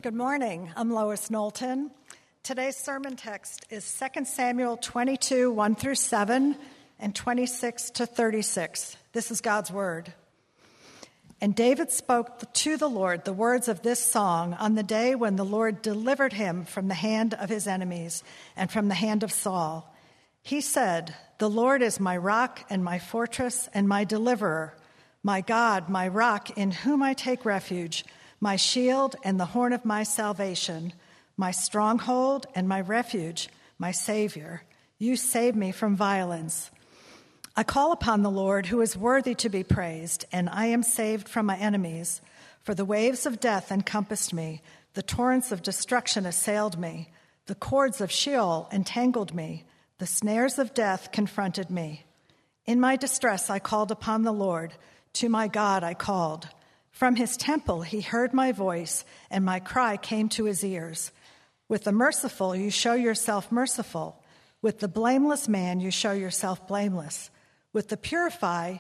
Good morning. I'm Lois Knowlton. Today's sermon text is 2 Samuel 22, 1 through 7, and 26 to 36. This is God's word. And David spoke to the Lord the words of this song on the day when the Lord delivered him from the hand of his enemies and from the hand of Saul. He said, "The Lord is my rock and my fortress and my deliverer, my God, my rock in whom I take refuge, my shield and the horn of my salvation, my stronghold and my refuge, my Savior. You save me from violence. I call upon the Lord who is worthy to be praised, and I am saved from my enemies. For the waves of death encompassed me, the torrents of destruction assailed me, the cords of Sheol entangled me, the snares of death confronted me. In my distress I called upon the Lord, to my God I called. From his temple he heard my voice, and my cry came to his ears. With the merciful you show yourself merciful. With the blameless man you show yourself blameless. With the purified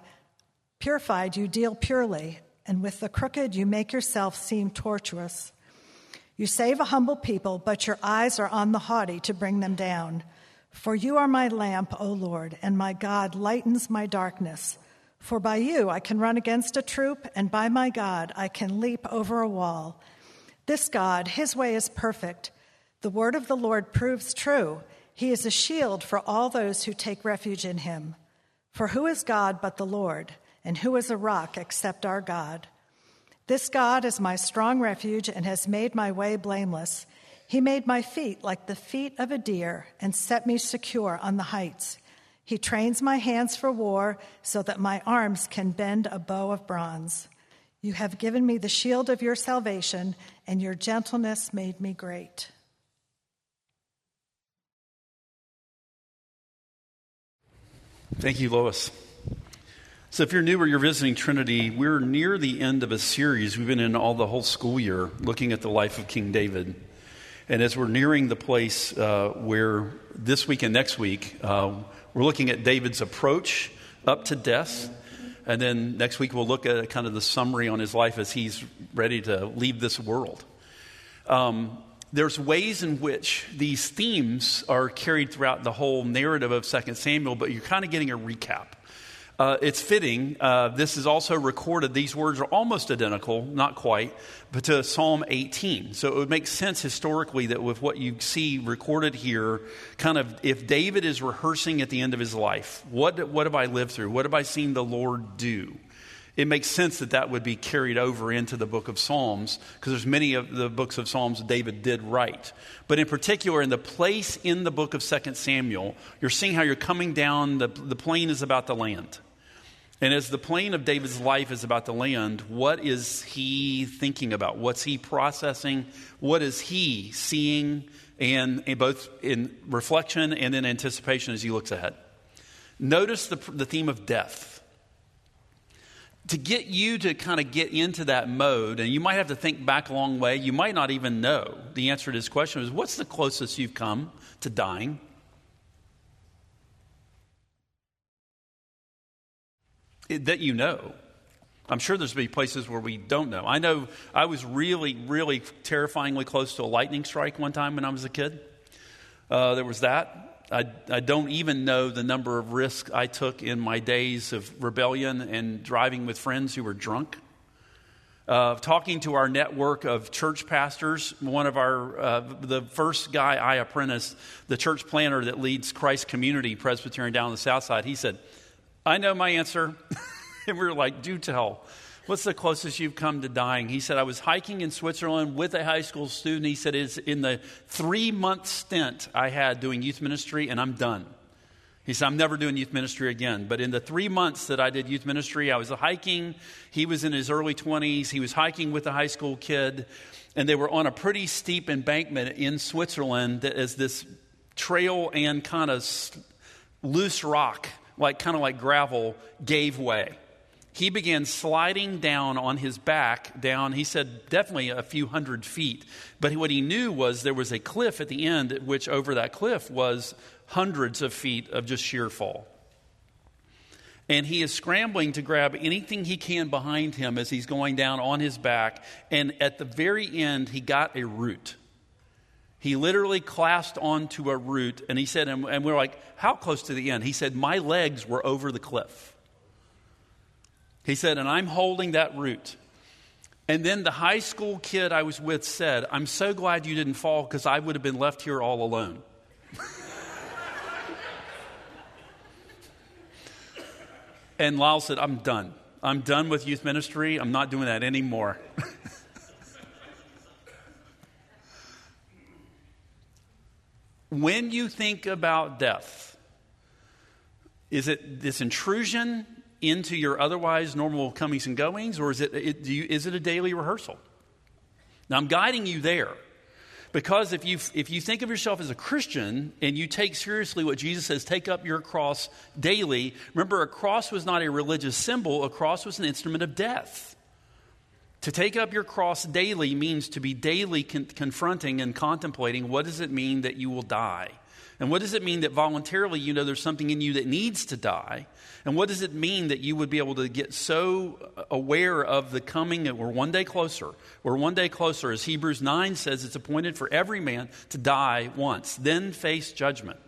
you deal purely, and with the crooked you make yourself seem tortuous. You save a humble people, but your eyes are on the haughty to bring them down. For you are my lamp, O Lord, and my God lightens my darkness. For by you I can run against a troop, and by my God I can leap over a wall. This God, his way is perfect. The word of the Lord proves true. He is a shield for all those who take refuge in him. For who is God but the Lord, and who is a rock except our God? This God is my strong refuge and has made my way blameless. He made my feet like the feet of a deer and set me secure on the heights. He trains my hands for war so that my arms can bend a bow of bronze. You have given me the shield of your salvation, and your gentleness made me great." Thank you, Lois. So if you're new or you're visiting Trinity, we're near the end of a series we've been in the whole school year looking at the life of King David. And as we're nearing the place where this week and next week, we're looking at David's approach up to death. And then next week we'll look at kind of the summary on his life as he's ready to leave this world. There's ways in which these themes are carried throughout the whole narrative of 2 Samuel, but you're kind of getting a recap. It's fitting. This is also recorded. These words are almost identical, not quite, but to Psalm 18. So it would make sense historically that with what you see recorded here, kind of if David is rehearsing at the end of his life, what have I lived through? What have I seen the Lord do? It makes sense that that would be carried over into the book of Psalms, because there's many of the books of Psalms David did write. But in particular, in the place in the book of 2 Samuel, you're seeing how you're coming down, the plain is about the land. And as the plain of David's life is about the land, what is he thinking about? What's he processing? What is he seeing, and both in reflection and in anticipation as he looks ahead? Notice the theme of death. To get you to kind of get into that mode, and you might have to think back a long way, you might not even know the answer to this question is, what's the closest you've come to dying? That you know. I'm sure there's going to be places where we don't know. I know I was really, really terrifyingly close to a lightning strike one time when I was a kid. There was that. I don't even know the number of risks I took in my days of rebellion and driving with friends who were drunk. Talking to our network of church pastors, one of the first guy I apprenticed, the church planter that leads Christ Community Presbyterian down on the south side, he said, "I know my answer." And we were like, "Do tell. What's the closest you've come to dying?" He said, "I was hiking in Switzerland with a high school student." He said, "It's in the 3-month stint I had doing youth ministry, and I'm done." He said, "I'm never doing youth ministry again. But in the 3 months that I did youth ministry, I was hiking. He was in his early 20s. He was hiking with a high school kid. And they were on a pretty steep embankment in Switzerland that is this trail and kind of loose rock, kind of like gravel, gave way. He began sliding down on his back, down, he said, definitely a few hundred feet. But what he knew was there was a cliff at the end, which over that cliff was hundreds of feet of just sheer fall. And he is scrambling to grab anything he can behind him as he's going down on his back. And at the very end, he got a root. He literally clasped onto a root. And he said, and we're like, how close to the end? He said, my legs were over the cliff. He said, and I'm holding that root. And then the high school kid I was with said, I'm so glad you didn't fall because I would have been left here all alone. And Lyle said, I'm done. I'm done with youth ministry. I'm not doing that anymore. When you think about death, is it this intrusion into your otherwise normal comings and goings, or is it a daily rehearsal? Now, I'm guiding you there. Because if you think of yourself as a Christian and you take seriously what Jesus says, take up your cross daily. Remember, a cross was not a religious symbol. A cross was an instrument of death. To take up your cross daily means to be daily confronting and contemplating what does it mean that you will die? And what does it mean that voluntarily you know there's something in you that needs to die? And what does it mean that you would be able to get so aware of the coming that we're one day closer? We're one day closer. As Hebrews 9 says, it's appointed for every man to die once, then face judgment.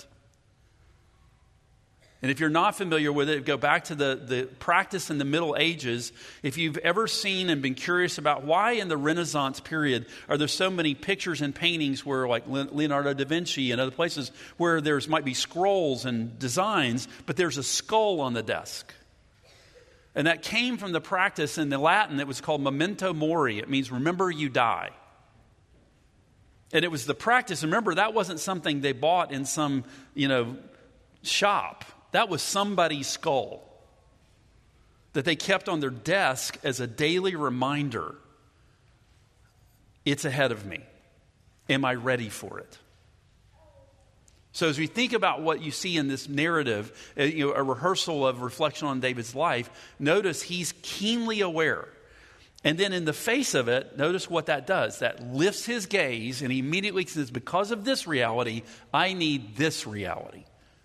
And if you're not familiar with it, go back to the practice in the Middle Ages. If you've ever seen and been curious about why in the Renaissance period are there so many pictures and paintings where, like Leonardo da Vinci and other places, where there's might be scrolls and designs, but there's a skull on the desk. And that came from the practice in the Latin that was called memento mori. It means remember you die. And it was the practice. Remember, that wasn't something they bought in some, shop. That was somebody's skull that they kept on their desk as a daily reminder. It's ahead of me. Am I ready for it? So as we think about what you see in this narrative, a rehearsal of reflection on David's life, notice he's keenly aware. And then in the face of it, notice what that does. That lifts his gaze and he immediately says, because of this reality, I need this reality.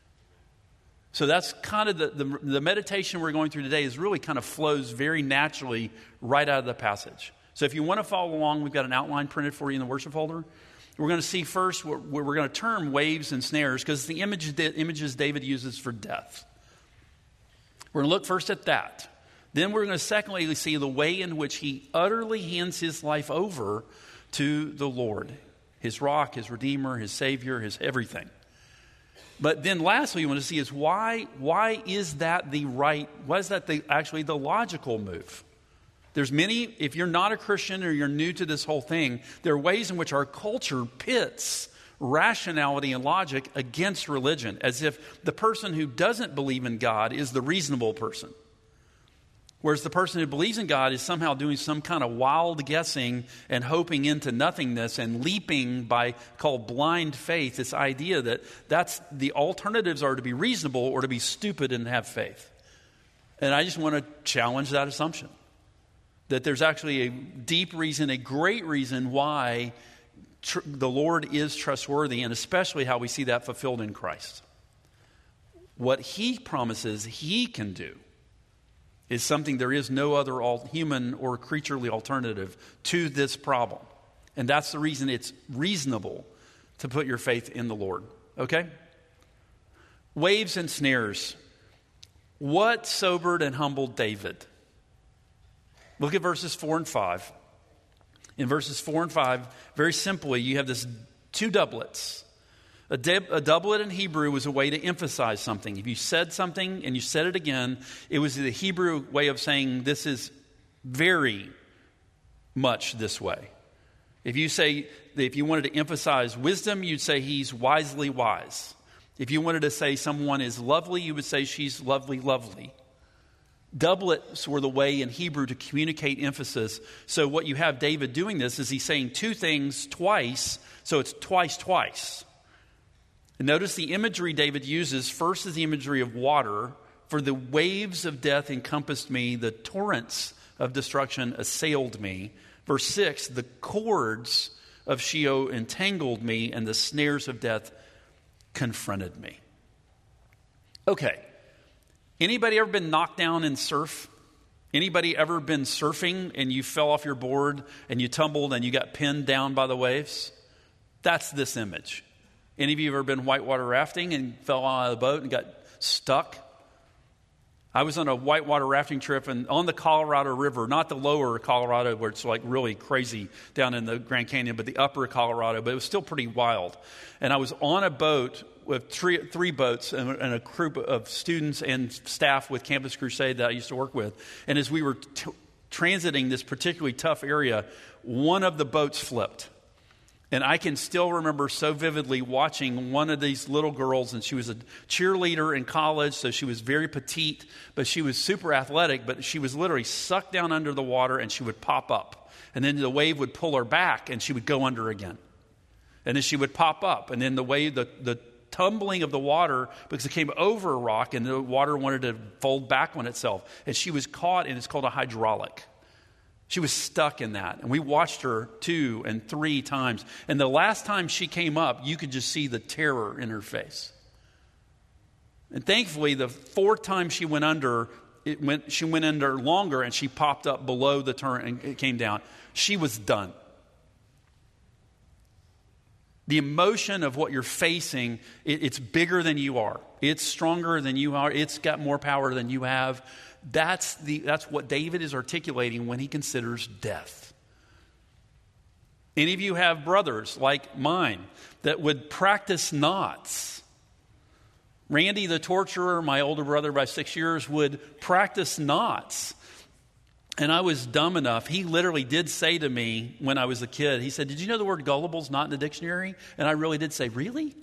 So that's kind of the meditation we're going through today is really kind of flows very naturally right out of the passage. So if you want to follow along, we've got an outline printed for you in the worship folder. We're going to see first what we're going to term waves and snares because the images David uses for death. We're going to look first at that. Then we're going to secondly see the way in which he utterly hands his life over to the Lord, his rock, his redeemer, his savior, his everything. But then lastly, you want to see is why is that actually the logical move? There's many, if you're not a Christian or you're new to this whole thing, there are ways in which our culture pits rationality and logic against religion, as if the person who doesn't believe in God is the reasonable person. Whereas the person who believes in God is somehow doing some kind of wild guessing and hoping into nothingness and leaping by called blind faith, this idea that the alternatives are to be reasonable or to be stupid and have faith. And I just want to challenge that assumption. That there's actually a deep reason, a great reason why the Lord is trustworthy, and especially how we see that fulfilled in Christ. What he promises he can do is something there is no other human or creaturely alternative to this problem. And that's the reason it's reasonable to put your faith in the Lord. Okay? Waves and snares. What sobered and humbled David? Look at verses 4 and 5. In verses 4 and 5, very simply, you have this two doublets. A doublet in Hebrew was a way to emphasize something. If you said something and you said it again, it was the Hebrew way of saying this is very much this way. If you wanted to emphasize wisdom, you'd say he's wisely wise. If you wanted to say someone is lovely, you would say she's lovely, lovely. Doublets were the way in Hebrew to communicate emphasis. So what you have David doing this is he's saying two things twice, so it's twice. And notice the imagery David uses. First is the imagery of water. For the waves of death encompassed me, the torrents of destruction assailed me. Verse 6, the cords of Sheol entangled me, and the snares of death confronted me. Okay. Anybody ever been knocked down in surf? Anybody ever been surfing and you fell off your board and you tumbled and you got pinned down by the waves? That's this image. Any of you ever been whitewater rafting and fell out of the boat and got stuck? I was on a whitewater rafting trip and on the Colorado River, not the lower Colorado where it's like really crazy down in the Grand Canyon, but the upper Colorado, but it was still pretty wild. And I was on a boat with three boats and a group of students and staff with Campus Crusade that I used to work with. And as we were transiting this particularly tough area, one of the boats flipped. And I can still remember so vividly watching one of these little girls, and she was a cheerleader in college, so she was very petite, but she was super athletic, but she was literally sucked down under the water, and she would pop up. And then the wave would pull her back, and she would go under again. And then she would pop up, and then the wave, the tumbling of the water, because it came over a rock, and the water wanted to fold back on itself. And she was caught, and it's called a hydraulic. She was stuck in that. And we watched her 2 and 3 times. And the last time she came up, you could just see the terror in her face. And thankfully, the 4th time she went under, she went under longer and she popped up below the turn and it came down. She was done. The emotion of what you're facing, it's bigger than you are. It's stronger than you are. It's got more power than you have. That's what David is articulating when he considers death. Any of you have brothers like mine that would practice knots? Randy, the torturer, my older brother by 6 years, would practice knots. And I was dumb enough. He literally did say to me when I was a kid, he said, "Did you know the word gullible's not in the dictionary?" And I really did say, "Really?"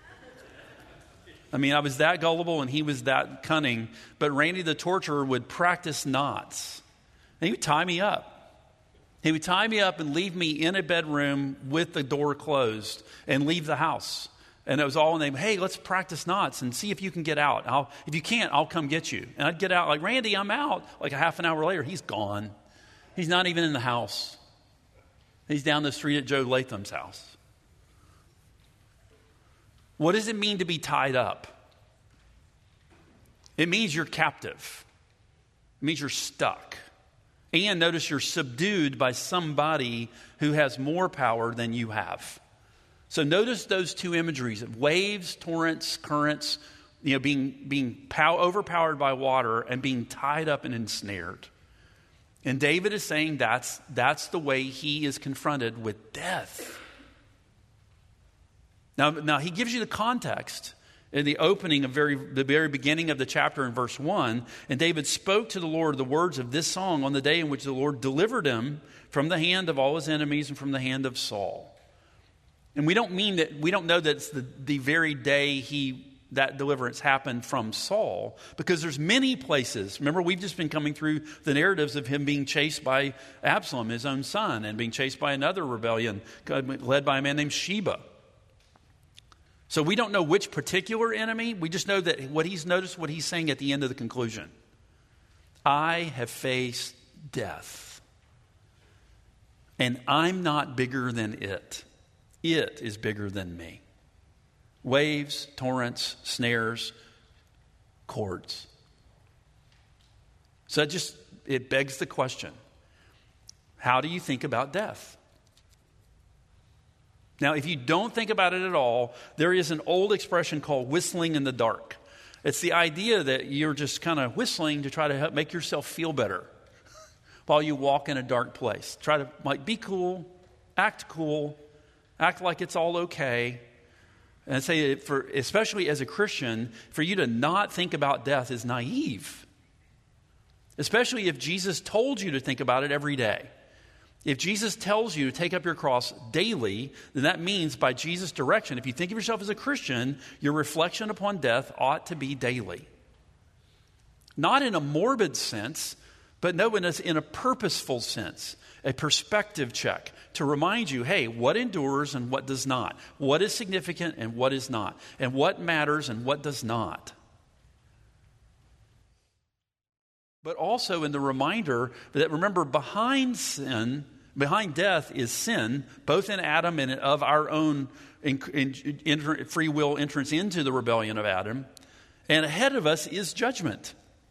I mean, I was that gullible and he was that cunning. But Randy the torturer would practice knots. And he would tie me up. He would tie me up and leave me in a bedroom with the door closed and leave the house. And it was all in the name, "Hey, let's practice knots and see if you can get out. If you can't, I'll come get you." And I'd get out like, "Randy, I'm out." Like a half an hour later, he's gone. He's not even in the house. He's down the street at Joe Latham's house. What does it mean to be tied up? It means you're captive. It means you're stuck. And notice you're subdued by somebody who has more power than you have. So notice those two imageries of waves, torrents, currents, being overpowered by water and being tied up and ensnared. And David is saying that's the way he is confronted with death. Now he gives you the context in the opening of the very beginning of the chapter in verse 1. And David spoke to the Lord the words of this song on the day in which the Lord delivered him from the hand of all his enemies and from the hand of Saul. And we don't know that it's the very day that deliverance happened from Saul, because there's many places. Remember, we've just been coming through the narratives of him being chased by Absalom, his own son, and being chased by another rebellion led by a man named Sheba. So we don't know which particular enemy. We just know that what he's saying at the end of the conclusion. I have faced death, and I'm not bigger than it. It is bigger than me. Waves, torrents, snares, cords. So it begs the question, how do you think about death? Now, if you don't think about it at all, there is an old expression called whistling in the dark. It's the idea that you're just kind of whistling to try to help make yourself feel better while you walk in a dark place. Try to be cool, act like it's all okay. And I'd say, especially as a Christian, for you to not think about death is naive. Especially if Jesus told you to think about it every day. If Jesus tells you to take up your cross daily, then that means by Jesus' direction, if you think of yourself as a Christian, your reflection upon death ought to be daily. Not in a morbid sense, but no, in a purposeful sense, a perspective check to remind you, hey, what endures and what does not? What is significant and what is not? And what matters and what does not? But also in the reminder that, remember, behind death is sin, both in Adam and of our own free will entrance into the rebellion of Adam. And ahead of us is judgment.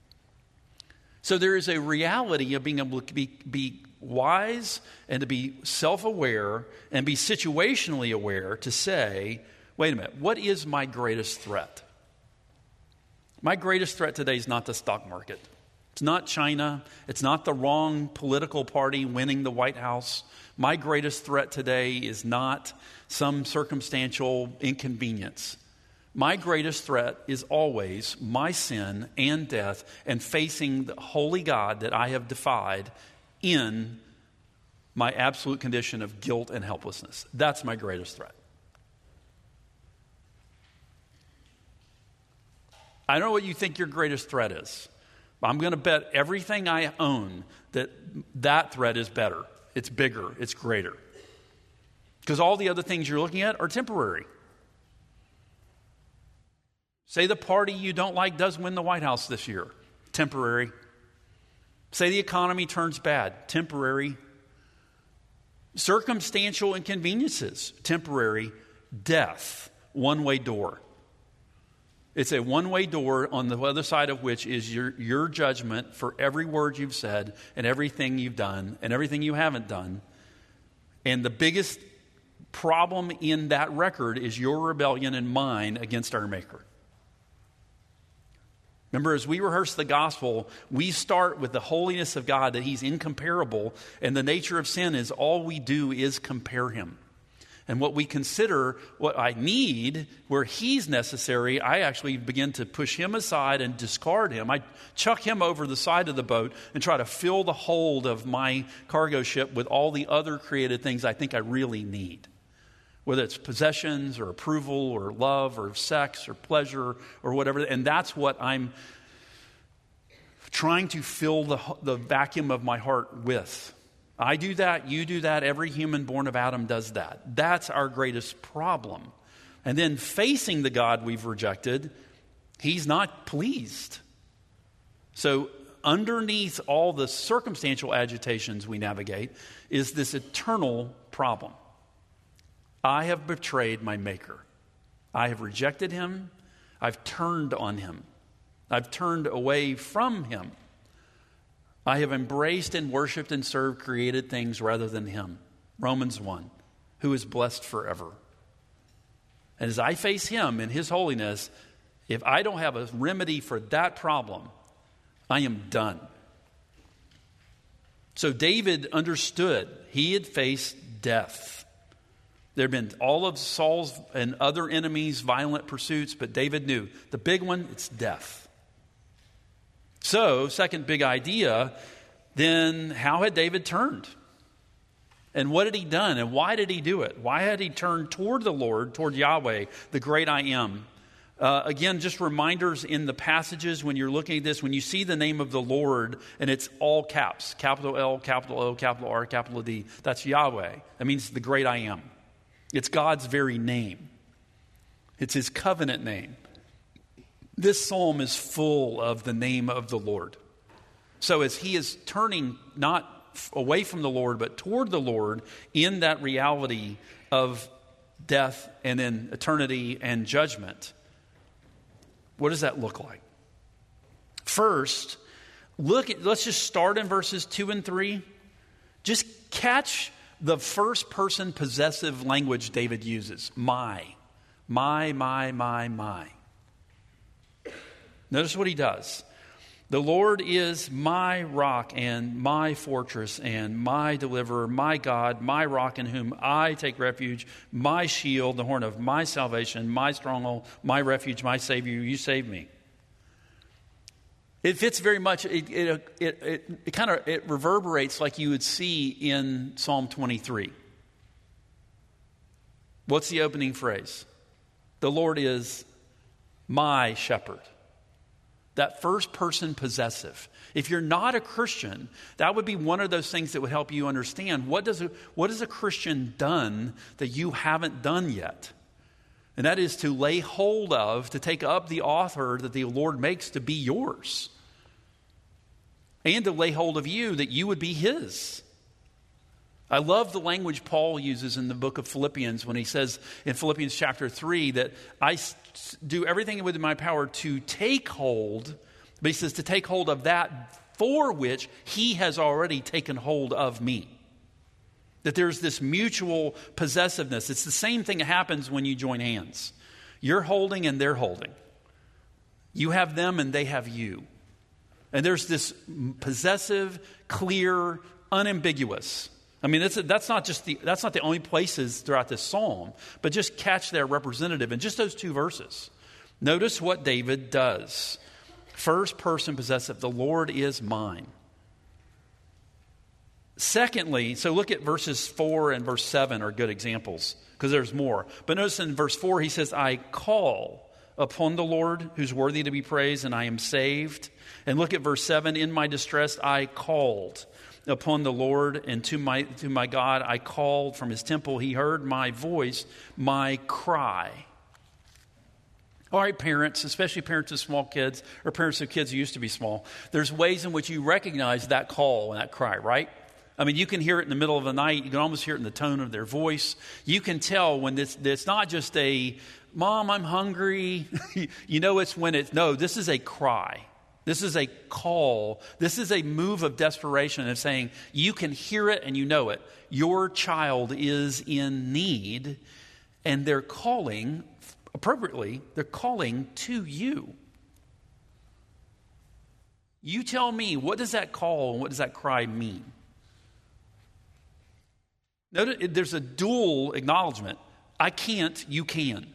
So there is a reality of being able to be wise and to be self-aware and be situationally aware to say, wait a minute, what is my greatest threat? My greatest threat today is not the stock market. It's not China. It's not the wrong political party winning the White House. My greatest threat today is not some circumstantial inconvenience. My greatest threat is always my sin and death and facing the holy God that I have defied in my absolute condition of guilt and helplessness. That's my greatest threat. I don't know what you think your greatest threat is. I'm going to bet everything I own that threat is better. It's bigger. It's greater. Because all the other things you're looking at are temporary. Say the party you don't like does win the White House this year. Temporary. Say the economy turns bad. Temporary. Circumstantial inconveniences. Temporary. Death. One-way door. It's a one-way door on the other side of which is your judgment for every word you've said and everything you've done and everything you haven't done. And the biggest problem in that record is your rebellion and mine against our Maker. Remember, as we rehearse the gospel, we start with the holiness of God, that He's incomparable, and the nature of sin is all we do is compare Him. And what we consider what I need, where He's necessary, I actually begin to push Him aside and discard Him. I chuck Him over the side of the boat and try to fill the hold of my cargo ship with all the other created things I think I really need. Whether it's possessions or approval or love or sex or pleasure or whatever. And that's what I'm trying to fill the vacuum of my heart with. I do that, you do that, every human born of Adam does that. That's our greatest problem. And then facing the God we've rejected, He's not pleased. So underneath all the circumstantial agitations we navigate is this eternal problem. I have betrayed my Maker. I have rejected Him. I've turned on Him. I've turned away from Him. I have embraced and worshiped and served created things rather than Him. Romans 1, who is blessed forever. And as I face Him in His holiness, if I don't have a remedy for that problem, I am done. So David understood he had faced death. There had been all of Saul's and other enemies' violent pursuits, but David knew the big one, it's death. So, second big idea, then how had David turned? And what had he done? And why did he do it? Why had he turned toward the Lord, toward Yahweh, the great I am? Again, just reminders in the passages when you're looking at this, when you see the name of the Lord and it's all caps, capital L, capital O, capital R, capital D, that's Yahweh. That means the great I am. It's God's very name. It's His covenant name. This psalm is full of the name of the Lord. So as he is turning not away from the Lord, but toward the Lord in that reality of death and then eternity and judgment, what does that look like? First, let's just start in verses 2 and 3. Just catch the first person possessive language David uses. My. Notice what he does. The Lord is my rock and my fortress and my deliverer, my God, my rock in whom I take refuge, my shield, the horn of my salvation, my stronghold, my refuge, my Savior, you save me. It fits very much, it reverberates like you would see in Psalm 23. What's the opening phrase? The Lord is my shepherd. That first person possessive. If you're not a Christian, that would be one of those things that would help you understand what has a Christian done that you haven't done yet? And that is to lay hold of, to take up the author that the Lord makes to be yours. And to lay hold of you that you would be His. I love the language Paul uses in the book of Philippians when he says in Philippians chapter 3 that I do everything within my power to take hold, but he says to take hold of that for which he has already taken hold of me. That there's this mutual possessiveness. It's the same thing that happens when you join hands. You're holding and they're holding. You have them and they have you. And there's this possessive, clear, unambiguous. I mean, that's not the only places throughout this psalm, but just catch their representative in just those two verses. Notice what David does. First person possessive, the Lord is mine. Secondly, so look at verses 4 and verse 7 are good examples because there's more. But notice in verse 4 he says, I call upon the Lord who's worthy to be praised and I am saved. And look at verse 7, in my distress I called upon the Lord, and to my God I called from his temple. He heard my voice, my cry. All right, parents, especially parents of small kids or parents of kids who used to be small, there's ways in which you recognize that call and that cry, right? I mean, you can hear it in the middle of the night. You can almost hear it in the tone of their voice. You can tell when it's not just a, Mom, I'm hungry. You know, it's when this is a cry. This is a call. This is a move of desperation of saying, you can hear it and you know it. Your child is in need, and they're calling, appropriately, they're calling to you. You tell me, what does that call and what does that cry mean? Notice there's a dual acknowledgement. I can't, you can.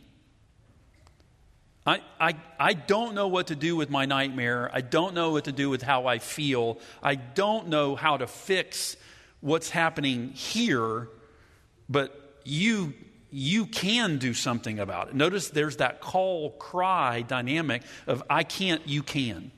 I don't know what to do with my nightmare. I don't know what to do with how I feel. I don't know how to fix what's happening here, but you can do something about it. Notice there's that call-cry dynamic of I can't, you can.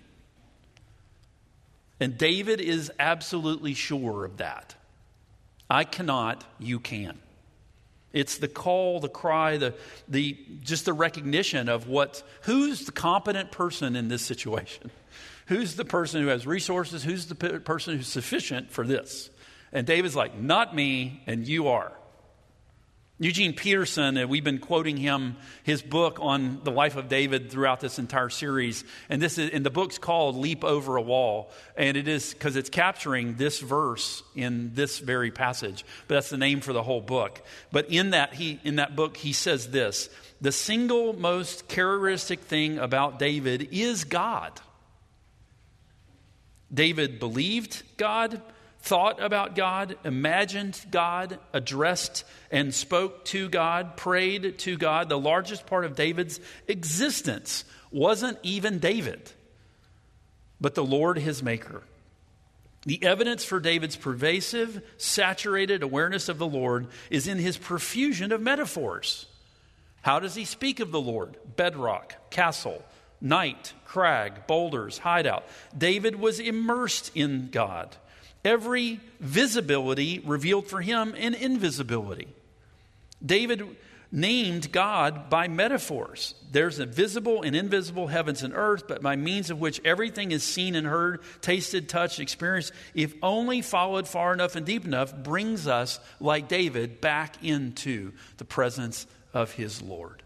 And David is absolutely sure of that. I cannot, you can. It's the call, the cry, just the recognition of who's the competent person in this situation? Who's the person who has resources? Who's the person who's sufficient for this? And David's like, not me, and you are. Eugene Peterson, we've been quoting his book on the life of David throughout this entire series. And the book's called Leap Over a Wall. And it is because it's capturing this verse in this very passage. But that's the name for the whole book. But in that book, he says this: the single most characteristic thing about David is God. David believed God, thought about God, imagined God, addressed and spoke to God, prayed to God. The largest part of David's existence wasn't even David, but the Lord his maker. The evidence for David's pervasive, saturated awareness of the Lord is in his profusion of metaphors. How does he speak of the Lord? Bedrock, castle, night, crag, boulders, hideout. David was immersed in God. Every visibility revealed for him an invisibility. David named God by metaphors. There's a visible and invisible heavens and earth, but by means of which everything is seen and heard, tasted, touched, experienced, if only followed far enough and deep enough, brings us, like David, back into the presence of his Lord.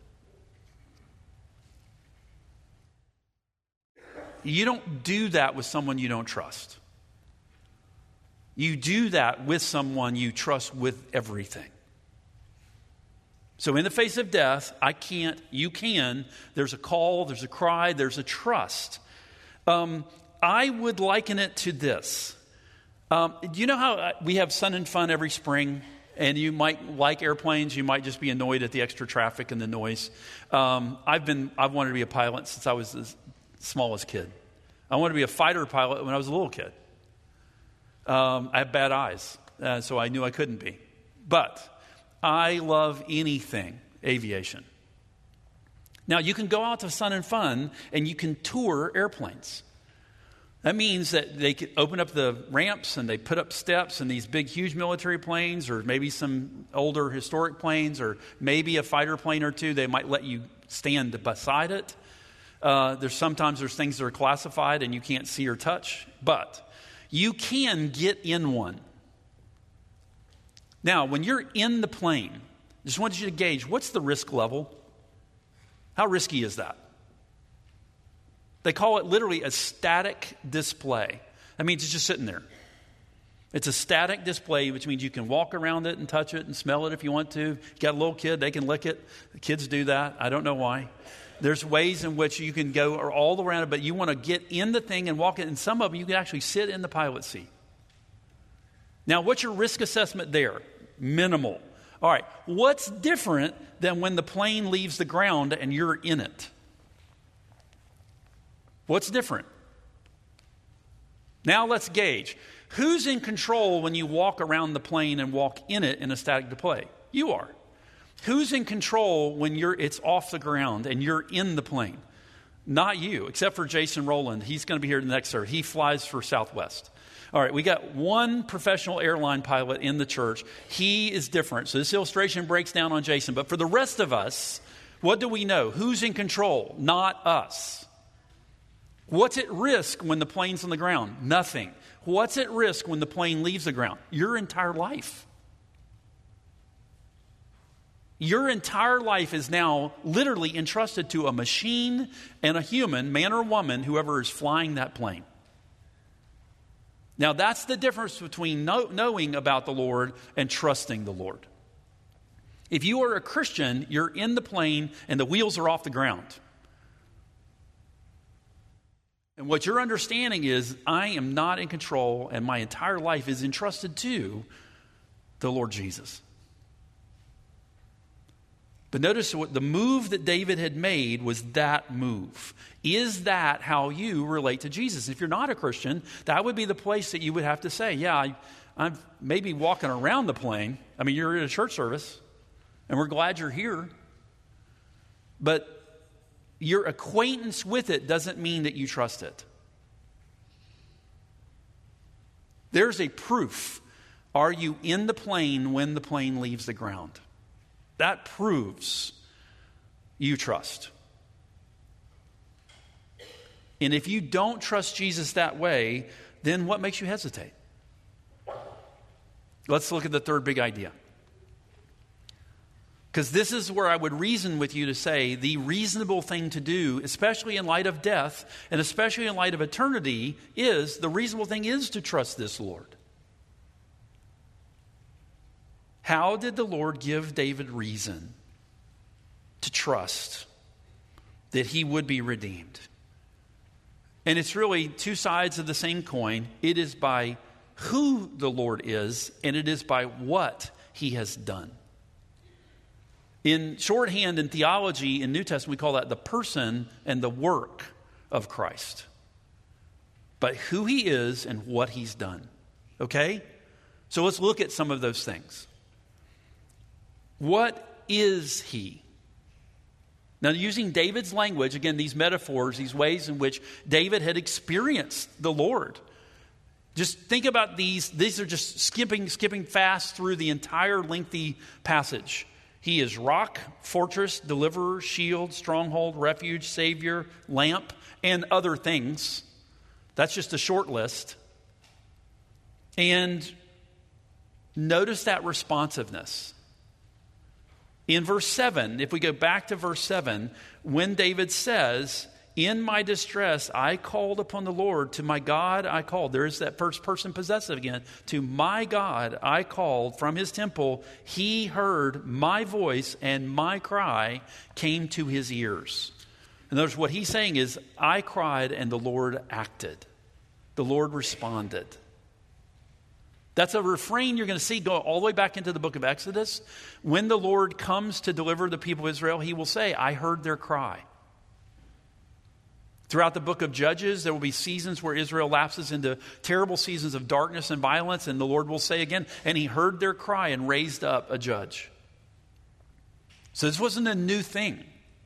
You don't do that with someone you don't trust. You do that with someone you trust with everything. So in the face of death, I can't, you can. There's a call, there's a cry, there's a trust. I would liken it to this. Do you know how we have Sun and Fun every spring? And you might like airplanes. You might just be annoyed at the extra traffic and the noise. I've wanted to be a pilot since I was the smallest kid. I wanted to be a fighter pilot when I was a little kid. I have bad eyes, so I knew I couldn't be. But I love anything aviation. Now, you can go out to Sun and Fun, and you can tour airplanes. That means that they can open up the ramps, and they put up steps, and these big, huge military planes, or maybe some older historic planes, or maybe a fighter plane or two, they might let you stand beside it. There's things that are classified, and you can't see or touch, but you can get in one. Now, when you're in the plane, I just want you to gauge, what's the risk level? How risky is that? They call it literally a static display. That means it's just sitting there. It's a static display, which means you can walk around it and touch it and smell it if you want to. You got a little kid, they can lick it. The kids do that. I don't know why. There's ways in which you can go all around it, but you want to get in the thing and walk it. And some of them, you can actually sit in the pilot seat. Now, what's your risk assessment there? Minimal. All right. What's different than when the plane leaves the ground and you're in it? What's different? Now let's gauge. Who's in control when you walk around the plane and walk in it in a static display? You are. Who's in control when it's off the ground and you're in the plane? Not you, except for Jason Rowland. He's going to be here in the next service. He flies for Southwest. All right, we got one professional airline pilot in the church. He is different. So this illustration breaks down on Jason. But for the rest of us, what do we know? Who's in control? Not us. What's at risk when the plane's on the ground? Nothing. What's at risk when the plane leaves the ground? Your entire life. Your entire life is now literally entrusted to a machine and a human, man or woman, whoever is flying that plane. Now, that's the difference between knowing about the Lord and trusting the Lord. If you are a Christian, you're in the plane and the wheels are off the ground. And what you're understanding is, I am not in control and my entire life is entrusted to the Lord Jesus. But notice what the move that David had made was that move. Is that how you relate to Jesus? If you're not a Christian, that would be the place that you would have to say, yeah, I'm maybe walking around the plane. I mean, you're in a church service, and we're glad you're here. But your acquaintance with it doesn't mean that you trust it. There's a proof. Are you in the plane when the plane leaves the ground? That proves you trust. And if you don't trust Jesus that way, then what makes you hesitate? Let's look at the third big idea. Because this is where I would reason with you to say the reasonable thing to do, especially in light of death and especially in light of eternity, is the reasonable thing is to trust this Lord. How did the Lord give David reason to trust that he would be redeemed? And it's really two sides of the same coin. It is by who the Lord is, and it is by what he has done. In shorthand in theology, in New Testament, we call that the person and the work of Christ. But who he is and what he's done. Okay? So let's look at some of those things. What is he? Now, using David's language, again, these metaphors, these ways in which David had experienced the Lord. Just think about these. These are just skipping fast through the entire lengthy passage. He is rock, fortress, deliverer, shield, stronghold, refuge, savior, lamp, and other things. That's just a short list. And notice that responsiveness. In verse 7, if we go back to verse 7, when David says, in my distress, I called upon the Lord. To my God, I called. There is that first person possessive again. To my God, I called from his temple. He heard my voice and my cry came to his ears. And notice what he's saying is, I cried and the Lord acted. The Lord responded. That's a refrain you're going to see go all the way back into the book of Exodus. When the Lord comes to deliver the people of Israel, he will say, I heard their cry. Throughout the book of Judges, there will be seasons where Israel lapses into terrible seasons of darkness and violence, and the Lord will say again, and he heard their cry and raised up a judge. So this wasn't a new thing.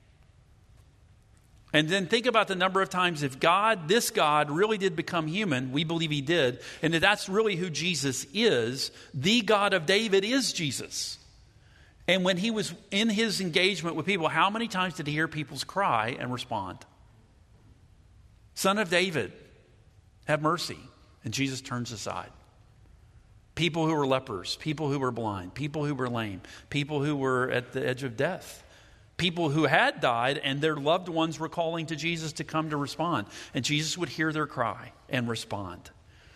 And then think about the number of times if this God really did become human, we believe he did, and that that's really who Jesus is. The God of David is Jesus. And when he was in his engagement with people, how many times did he hear people's cry and respond? Son of David, have mercy. And Jesus turns aside. People who were lepers, people who were blind, people who were lame, people who were at the edge of death. People who had died and their loved ones were calling to Jesus to come to respond. And Jesus would hear their cry and respond.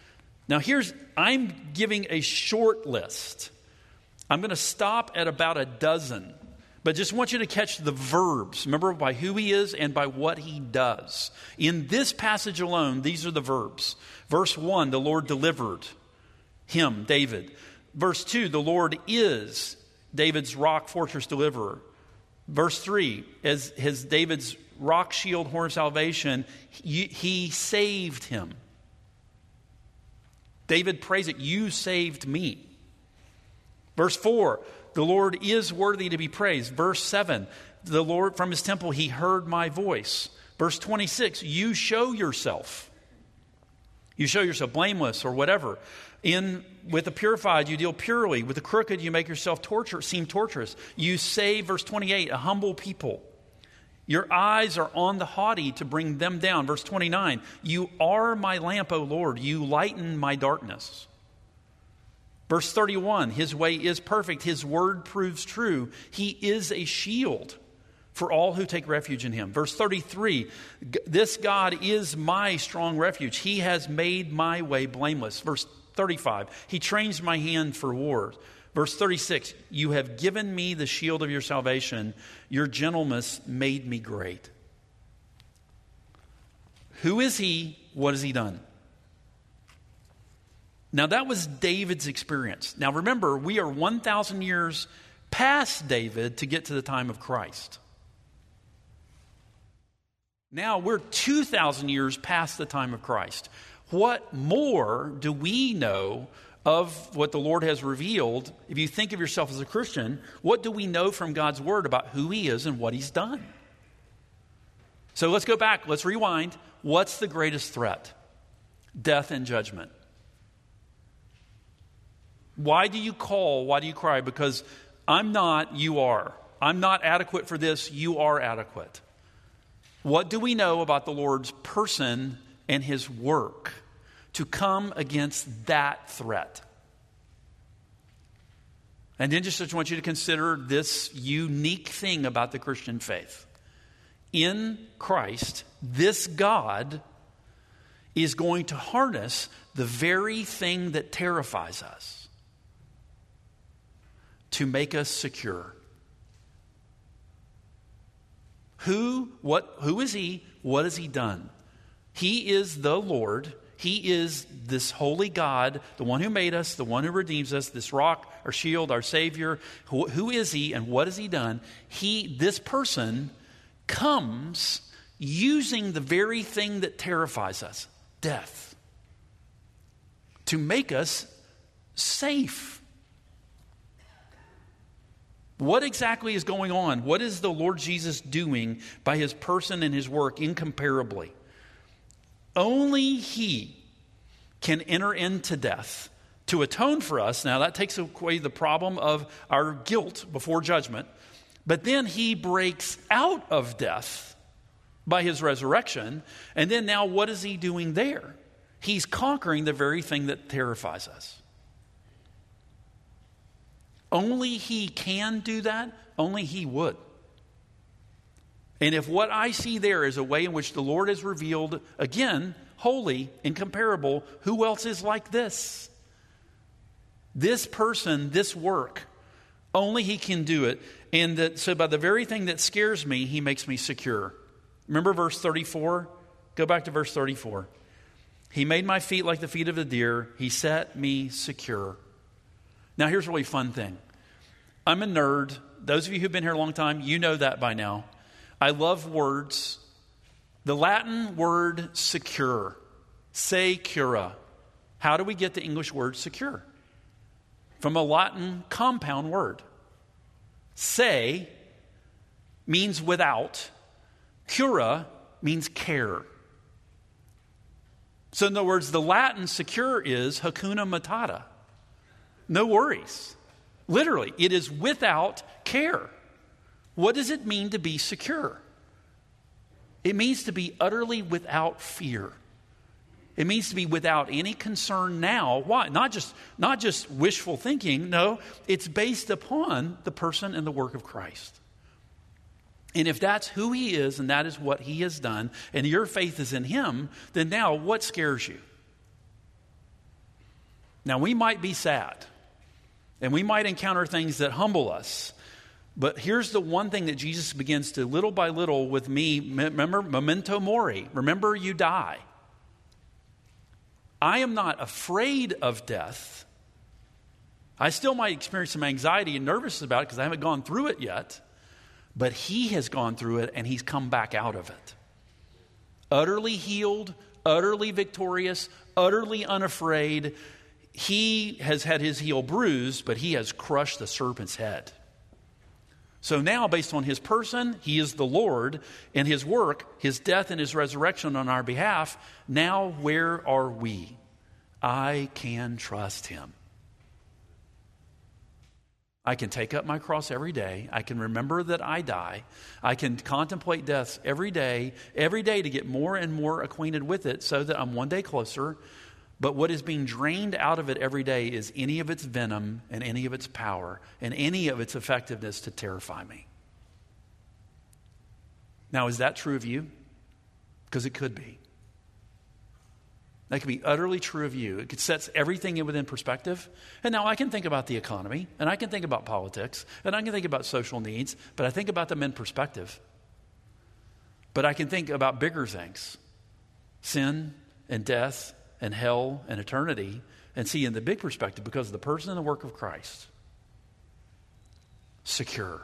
Now I'm giving a short list. I'm going to stop at about a dozen, but just want you to catch the verbs. Remember, by who he is and by what he does. In this passage alone, these are the verbs. Verse 1, the Lord delivered him, David. Verse 2, the Lord is David's rock, fortress, deliverer. Verse 3, as David's rock, shield, horn of salvation, he saved him. David prays it, you saved me. Verse 4, the Lord is worthy to be praised. Verse 7, the Lord from his temple, he heard my voice. Verse 26, you show yourself. You show yourself blameless or whatever. With the purified, you deal purely. With the crooked, you make yourself seem torturous. You save, verse 28, a humble people. Your eyes are on the haughty to bring them down. Verse 29, you are my lamp, O Lord. You lighten my darkness. Verse 31, his way is perfect. His word proves true. He is a shield for all who take refuge in him. Verse 33, this God is my strong refuge. He has made my way blameless. Verse 35, he trains my hand for war. Verse 36, you have given me the shield of your salvation. Your gentleness made me great. Who is he? What has he done? Now that was David's experience. Now remember, we are 1,000 years past David to get to the time of Christ. Now we're 2,000 years past the time of Christ. What more do we know of what the Lord has revealed? If you think of yourself as a Christian, what do we know from God's word about who he is and what he's done? So let's go back. Let's rewind. What's the greatest threat? Death and judgment. Why do you call? Why do you cry? Because I'm not, you are. I'm not adequate for this, you are adequate. What do we know about the Lord's person and his work to come against that threat? And then just want you to consider this unique thing about the Christian faith. In Christ, this God is going to harness the very thing that terrifies us to make us secure. Who is he? What has he done? He is the Lord. He is this holy God, the one who made us, the one who redeems us, this rock, our shield, our Savior. Who is he and what has he done? This person comes using the very thing that terrifies us, death, to make us safe. What exactly is going on? What is the Lord Jesus doing by his person and his work incomparably? Only he can enter into death to atone for us. Now that takes away the problem of our guilt before judgment. But then he breaks out of death by his resurrection. And then now what is he doing there? He's conquering the very thing that terrifies us. Only he can do that. Only he would. And if what I see there is a way in which the Lord has revealed, again, holy, incomparable, who else is like this? This person, this work, only he can do it. And so by the very thing that scares me, he makes me secure. Remember verse 34? Go back to verse 34. He made my feet like the feet of a deer. He set me secure. Now here's a really fun thing. I'm a nerd. Those of you who've been here a long time, you know that by now. I love words. The Latin word secure, secura. How do we get the English word secure? From a Latin compound word. Se means without. Cura means care. So in other words, the Latin secure is hakuna matata. No worries. Literally, it is without care. What does it mean to be secure? It means to be utterly without fear. It means to be without any concern now. Why? Not just wishful thinking. No, it's based upon the person and the work of Christ. And if that's who he is and that is what he has done and your faith is in him, then now what scares you? Now, we might be sad, and we might encounter things that humble us. But here's the one thing that Jesus begins to, little by little, with me, remember, memento mori, remember you die. I am not afraid of death. I still might experience some anxiety and nervousness about it because I haven't gone through it yet. But he has gone through it and he's come back out of it. Utterly healed, utterly victorious, utterly unafraid. He has had his heel bruised, but he has crushed the serpent's head. So now, based on his person, he is the Lord, and his work, his death and his resurrection on our behalf, now where are we? I can trust him. I can take up my cross every day. I can remember that I die. I can contemplate death every day to get more and more acquainted with it so that I'm one day closer. But what is being drained out of it every day is any of its venom and any of its power and any of its effectiveness to terrify me. Now, is that true of you? Because it could be. That could be utterly true of you. It sets everything within perspective. And now I can think about the economy, and I can think about politics, and I can think about social needs, but I think about them in perspective. But I can think about bigger things. Sin and death and hell and eternity, and see in the big perspective because of the person and the work of Christ. Secure.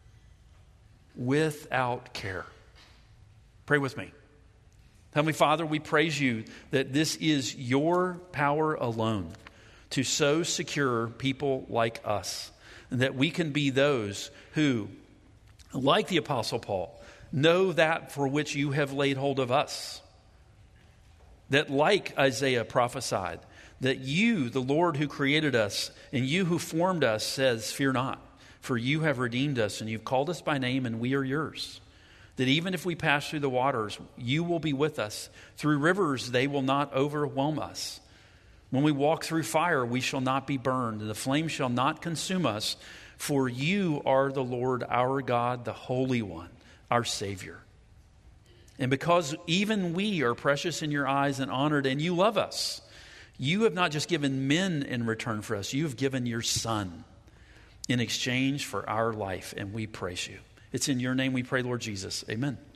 Without care. Pray with me. Heavenly Father, we praise you that this is your power alone to so secure people like us, and that we can be those who, like the Apostle Paul, know that for which you have laid hold of us. That, like Isaiah prophesied, that you, the Lord who created us, and you who formed us, says, fear not, for you have redeemed us, and you've called us by name, and we are yours. That even if we pass through the waters, you will be with us. Through rivers, they will not overwhelm us. When we walk through fire, we shall not be burned, and the flame shall not consume us, for you are the Lord our God, the Holy One, our Savior. And because even we are precious in your eyes and honored, and you love us, you have not just given men in return for us, you have given your Son in exchange for our life, and we praise you. It's in your name we pray, Lord Jesus. Amen.